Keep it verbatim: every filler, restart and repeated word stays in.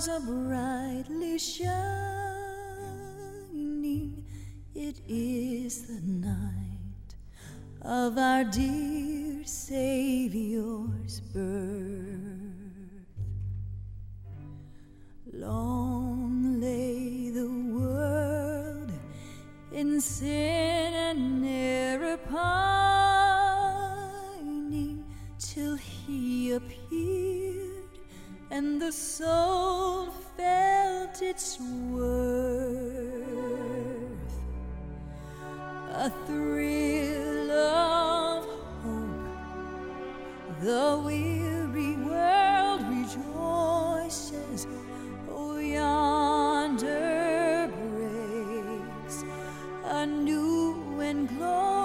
are brightly shining. It is the night of our dear Savior's birth. Long lay the world in sin and error pining, till he appeared and the soul felt its worth. A thrill of hope, the weary world rejoices. Oh, yonder breaks a new and glorious